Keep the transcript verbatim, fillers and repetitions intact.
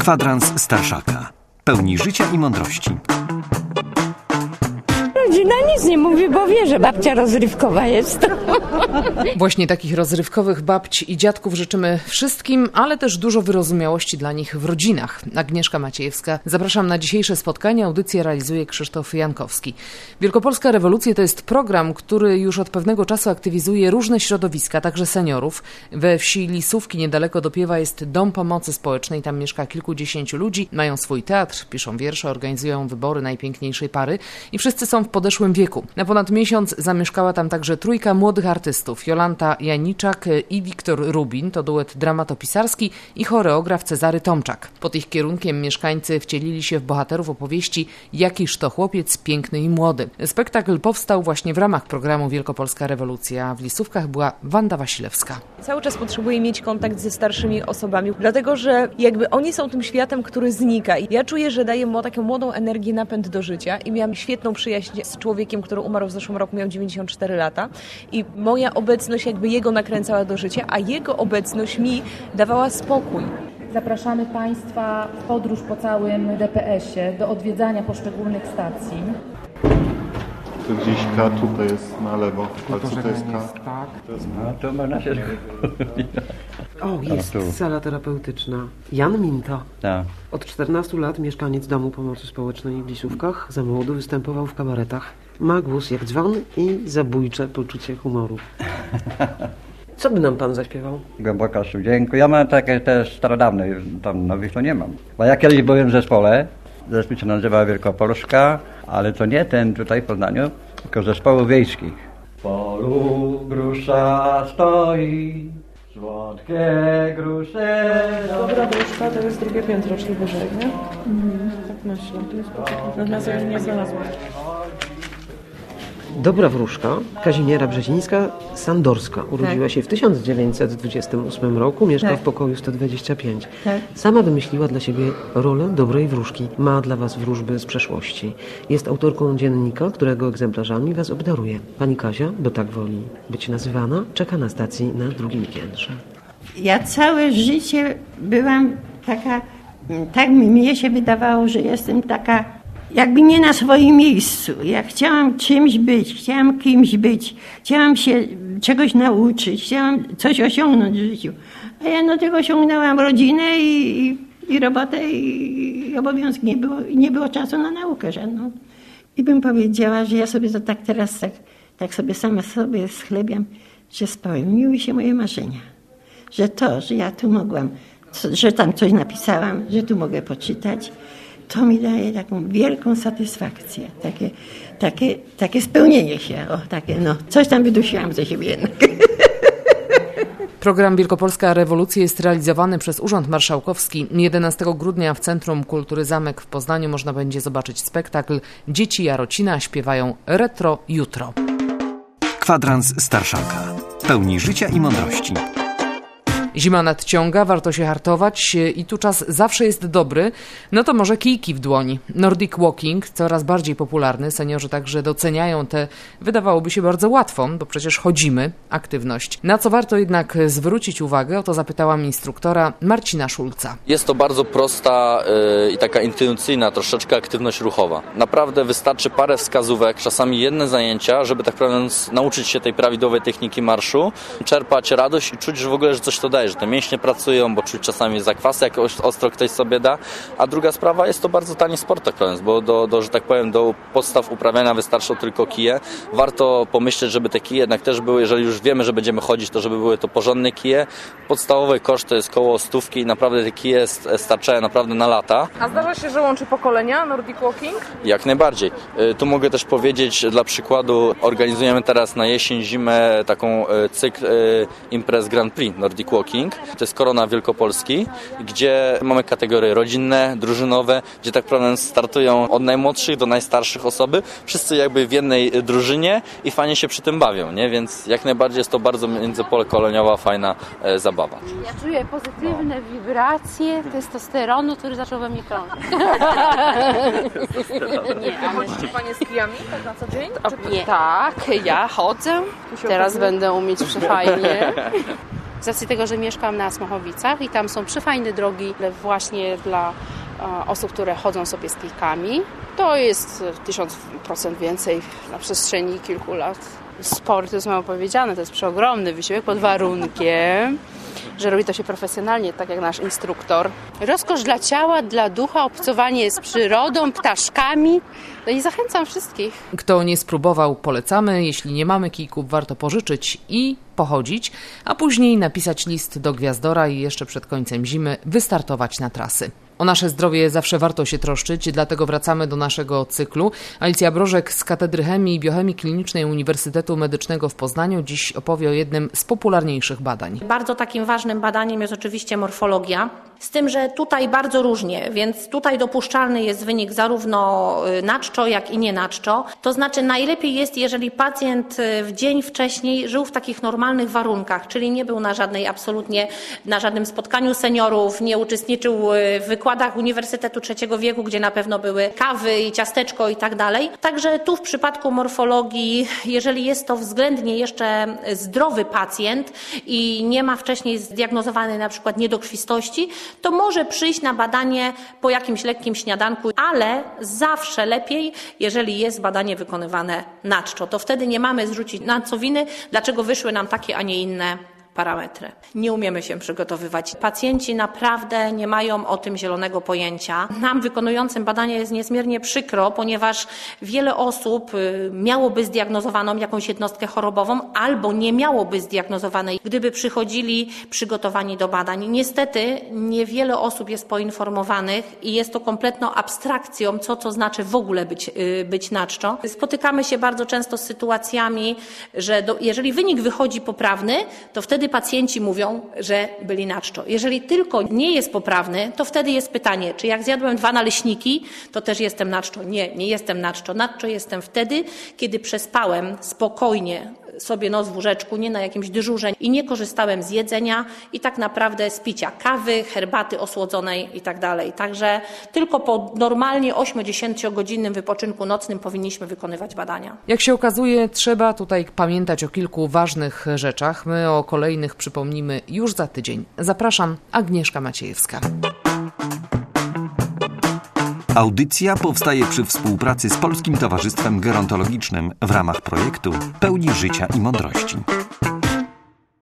Kwadrans Starszaka. Pełni życia i mądrości. Rodzina nic nie mówi, bo wie, że babcia rozrywkowa jest. Właśnie takich rozrywkowych babci i dziadków życzymy wszystkim, ale też dużo wyrozumiałości dla nich w rodzinach. Agnieszka Maciejewska. Zapraszam na dzisiejsze spotkanie. Audycję realizuje Krzysztof Jankowski. Wielkopolska Rewolucja to jest program, który już od pewnego czasu aktywizuje różne środowiska, także seniorów. We wsi Lisówki, niedaleko Dopiewa, jest Dom Pomocy Społecznej. Tam mieszka kilkudziesięciu ludzi. Mają swój teatr, piszą wiersze, organizują wybory najpiękniejszej pary i wszyscy są w podeszłym wieku. Na ponad miesiąc zamieszkała tam także trójka młodych artystów. Jolanta Janiczak i Wiktor Rubin, to duet dramatopisarski, i choreograf Cezary Tomczak. Pod ich kierunkiem mieszkańcy wcielili się w bohaterów opowieści Jakiż to chłopiec piękny i młody. Spektakl powstał właśnie w ramach programu Wielkopolska Rewolucja. W Lisówkach była Wanda Wasilewska. Cały czas potrzebuję mieć kontakt ze starszymi osobami, dlatego że jakby oni są tym światem, który znika. I ja czuję, że daję mu taką młodą energię, napęd do życia i miałam świetną przyjaźń z człowiekiem, który umarł w zeszłym roku, miał dziewięćdziesiąt cztery lata i moja obecność jakby jego nakręcała do życia, a jego obecność mi dawała spokój. Zapraszamy Państwa w podróż po całym D P S-ie do odwiedzania poszczególnych stacji. To gdzieś K tutaj jest na lewo, ale co to jest K? Tak. No to można się... O, jest sala terapeutyczna. Jan Minto. Tak. Od czternastu lat mieszkaniec Domu Pomocy Społecznej w Lisówkach. Za młodu występował w kabaretach. Ma głos jak dzwon i zabójcze poczucie humoru. Co by nam pan zaśpiewał? Głęboka studzienku. Ja mam takie też starodawne, tam nowych to nie mam. Bo ja kiedyś byłem w zespole. Zespół się nazywa Wielkopolska, ale to nie ten tutaj w Poznaniu, tylko zespołów wiejskich. W polu grusza stoi, słodkie grusze... Dobra gruszka to jest drugie piętro, czyli wyżej, nie? Mhm. Tak myślę. Natomiast ja nie znalazłam. Dobra wróżka, Kazimiera Brzezińska-Sandorska. Urodziła tak. się w tysiąc dziewięćset dwudziestym ósmym roku, mieszka tak. w pokoju sto dwadzieścia pięć. Tak. Sama wymyśliła dla siebie rolę dobrej wróżki. Ma dla Was wróżby z przeszłości. Jest autorką dziennika, którego egzemplarzami Was obdaruje. Pani Kazia, bo tak woli być nazywana, czeka na stacji na drugim piętrze. Ja całe życie byłam taka, tak mnie się wydawało, że jestem taka jakby nie na swoim miejscu. Ja chciałam czymś być, chciałam kimś być, chciałam się czegoś nauczyć, chciałam coś osiągnąć w życiu. A ja no tego osiągnęłam rodzinę i, i, i robotę i, i obowiązki. Nie było, nie było czasu na naukę żadną. I bym powiedziała, że ja sobie to tak teraz tak, tak sobie sama sobie schlebiam, że spełniły się moje marzenia. Że to, że ja tu mogłam, że tam coś napisałam, że tu mogę poczytać, to mi daje taką wielką satysfakcję, takie, takie, takie spełnienie się, o, takie, no, coś tam wydusiłam ze siebie jednak. Program Wielkopolska Rewolucja jest realizowany przez Urząd Marszałkowski. jedenastego grudnia w Centrum Kultury Zamek w Poznaniu można będzie zobaczyć spektakl Dzieci Jarocina śpiewają Retro Jutro. Kwadrans Starszaka. Pełni życia i mądrości. Zima nadciąga, warto się hartować i tu czas zawsze jest dobry, no to może kijki w dłoni. Nordic Walking coraz bardziej popularny, seniorzy także doceniają tę, wydawałoby się bardzo łatwą, bo przecież chodzimy, aktywność. Na co warto jednak zwrócić uwagę, o to zapytałam instruktora Marcina Szulca. Jest to bardzo prosta yy, i taka intuicyjna troszeczkę aktywność ruchowa. Naprawdę wystarczy parę wskazówek, czasami jedne zajęcia, żeby tak naprawdę nauczyć się tej prawidłowej techniki marszu, czerpać radość i czuć, że w ogóle że coś to daje, że te mięśnie pracują, bo czuć czasami zakwasy, jak ostro ktoś sobie da. A druga sprawa, jest to bardzo tani sport, tak powiem, bo do, do, że tak powiem, do podstaw uprawiania wystarczą tylko kije. Warto pomyśleć, żeby te kije jednak też były, jeżeli już wiemy, że będziemy chodzić, to żeby były to porządne kije. Podstawowy koszt to jest koło stówki i naprawdę te kije starczają naprawdę na lata. A zdarza się, że łączy pokolenia Nordic Walking? Jak najbardziej. Tu mogę też powiedzieć, dla przykładu organizujemy teraz na jesień, zimę taką cykl imprez Grand Prix Nordic Walking. To jest Korona Wielkopolski, gdzie mamy kategorie rodzinne, drużynowe, gdzie tak naprawdę startują od najmłodszych do najstarszych osoby. Wszyscy jakby w jednej drużynie i fajnie się przy tym bawią, nie? Więc jak najbardziej jest to bardzo międzypokoleniowa, fajna e, zabawa. Ja czuję pozytywne wibracje testosteronu, który zaczął we mnie krążyć. A chodzicie Panie z kijami tak na co dzień? A, nie. Tak, ja chodzę. Teraz będę umieć przefajnie. z racji tego, że mieszkam na Smochowicach i tam są przefajne drogi właśnie dla osób, które chodzą sobie z kijkami. To jest tysiąc procent więcej na przestrzeni kilku lat. Sport, to jest mało powiedziane, to jest przeogromny wysiłek pod warunkiem, że robi to się profesjonalnie, tak jak nasz instruktor. Rozkosz dla ciała, dla ducha, obcowanie z przyrodą, ptaszkami. No i zachęcam wszystkich. Kto nie spróbował, polecamy. Jeśli nie mamy kijków, warto pożyczyć i pochodzić, a później napisać list do Gwiazdora i jeszcze przed końcem zimy wystartować na trasy. O nasze zdrowie zawsze warto się troszczyć, dlatego wracamy do naszego cyklu. Alicja Brożek z Katedry Chemii i Biochemii Klinicznej Uniwersytetu Medycznego w Poznaniu dziś opowie o jednym z popularniejszych badań. Bardzo takim ważnym badaniem jest oczywiście morfologia, z tym, że tutaj bardzo różnie, więc tutaj dopuszczalny jest wynik zarówno na czczo, jak i nie na czczo. To znaczy najlepiej jest, jeżeli pacjent w dzień wcześniej żył w takich normalnych warunkach, czyli nie był na żadnej absolutnie, na żadnym spotkaniu seniorów, nie uczestniczył w wykładach Uniwersytetu Trzeciego Wieku, gdzie na pewno były kawy i ciasteczko i tak dalej. Także tu w przypadku morfologii, jeżeli jest to względnie jeszcze zdrowy pacjent i nie ma wcześniej zdiagnozowanej na przykład niedokrwistości, to może przyjść na badanie po jakimś lekkim śniadanku, ale zawsze lepiej, jeżeli jest badanie wykonywane na czczo. To wtedy nie mamy zrzucić na co winy, dlaczego wyszły nam takie, a nie inne parametry. Nie umiemy się przygotowywać. Pacjenci naprawdę nie mają o tym zielonego pojęcia. Nam wykonującym badania jest niezmiernie przykro, ponieważ wiele osób miałoby zdiagnozowaną jakąś jednostkę chorobową albo nie miałoby zdiagnozowanej, gdyby przychodzili przygotowani do badań. Niestety niewiele osób jest poinformowanych i jest to kompletną abstrakcją, co to znaczy w ogóle być, być na czczo. Spotykamy się bardzo często z sytuacjami, że do, jeżeli wynik wychodzi poprawny, to wtedy pacjenci mówią, że byli na czczo. Jeżeli tylko nie jest poprawny, to wtedy jest pytanie, czy jak zjadłem dwa naleśniki, to też jestem na czczo. Nie, nie jestem na czczo. Na czczo jestem wtedy, kiedy przespałem spokojnie sobie nos w łóżeczku, nie na jakimś dyżurze i nie korzystałem z jedzenia i tak naprawdę z picia kawy, herbaty osłodzonej i tak dalej. Także tylko po normalnie osiem-dziesięciogodzinnym wypoczynku nocnym powinniśmy wykonywać badania. Jak się okazuje, trzeba tutaj pamiętać o kilku ważnych rzeczach. My o kolejnych przypomnimy już za tydzień. Zapraszam, Agnieszka Maciejewska. Audycja powstaje przy współpracy z Polskim Towarzystwem Gerontologicznym w ramach projektu Pełni Życia i Mądrości.